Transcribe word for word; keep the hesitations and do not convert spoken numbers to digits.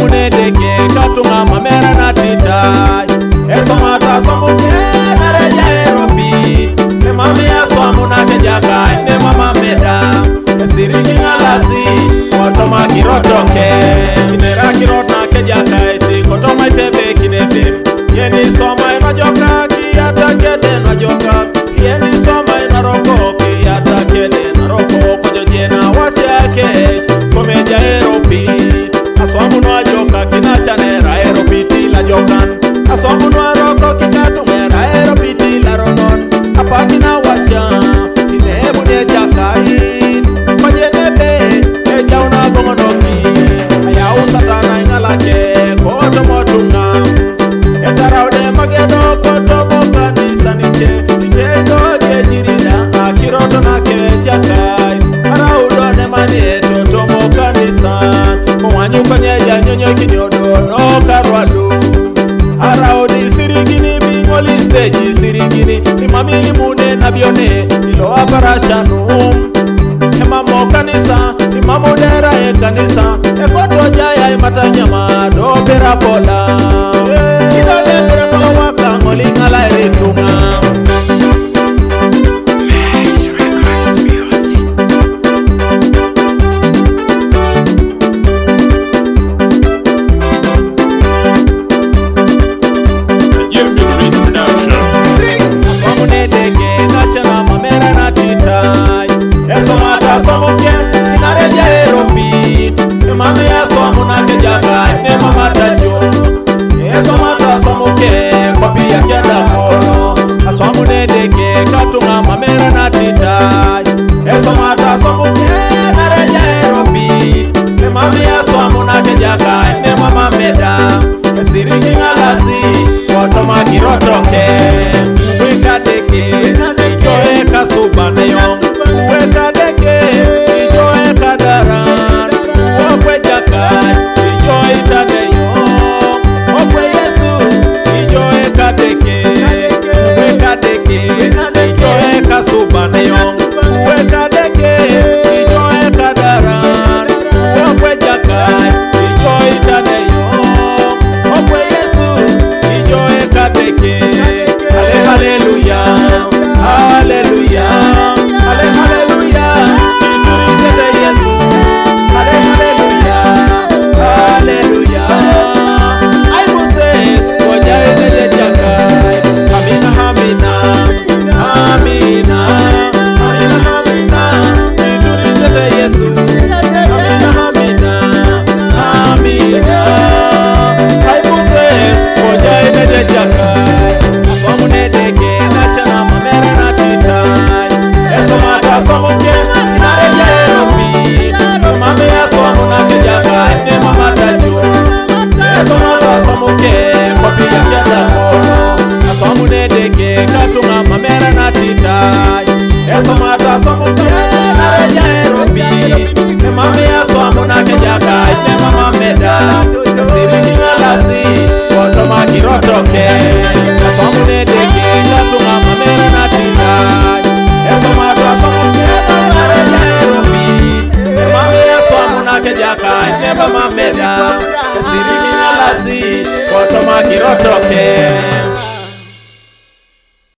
Aswamune deke katunga mamera na titai. Esomata somuke na reja eropi. Ne mami aswamuna kejaka ne mama meda. Esiriki ngalasi kotoma kirotoke. Kinera kirotna kejaka eti kotoma itebe kinebe. Yeni soma ina joka kiyata kede na joka. Yeni soma ina roko kiyata kede na roko. Kojo jena wasi yake komeja eropi. Aswamuno ajoka kinachanera aeropiti la jokan. Aswamuno aroko kikatumera aeropiti la ronon. Apakina wasya kinebu ne jakai. Majenebe eja una bongonoki. Aya usatana ingalake koto motunga. Etaraude magedo koto mokanisa niche. Nitendo jejirida akiroto na kejakai. Araudo ne manie toto mokanisa. Mwanyu kanyeja nyonyo kinyodo no karwalu. Araudi sirigini bingoli stage sirigini. Imamili mune nabione ilo aparashanu. Imamo kanisa imamu dera e kanisa. Ekoto jaya imatanyama do perapola. Idole perapola waka ngoli ngala eritunga. Somuke inareja eropit. Mami aswamuna kejaka ne mama tajo. Esomata somuke kopi ya kiada kono. Aswamune deke katunga mamera na titai. Esomata somuke inareja eropit. Mami aswamuna kejaka ne mama meda. Esiriki ngalasi kotoma kirotoke. Weka deke ijoe kasuba neyo. Weka deke ijoe kadaran. Wakwe jakai ijoe itadeyo. Wakwe Yesu ijoe kadeke. Weka deke ijoe kasuba neyo. Weka deke ijoe kadaran. Wakwe jakai ijoe itadeyo. Wakwe Yesu ijoe kadeke. Hallelujah, hallelujah, hallelujah. Iturite Yesu. Hallelujah, hallelujah. I Moses koja ene jakai. Amina, amina, amina, amina, amina. Iturite Yesu. Amina, amina, amina. I Moses koja ene jakai. Aswamune deke nachana mamera na titai. Esomata somuke inareja eropi. Mami aswamuna kejaka ne mama tajo. Esomata somuke kopi ya kiada kono. Aswamune deke katunga mamera na titai. Esomata somuke inareja eropi. Mami aswamuna kejaka ne mama meda. Siriki ngalasi kotoma kirotoke. Aswamune deke katunga mamera na titai. Esomata somuke inareja eropi. Mami aswamuna kejaka ne mama meda. Siriki ngalasi kotoma kirotoke.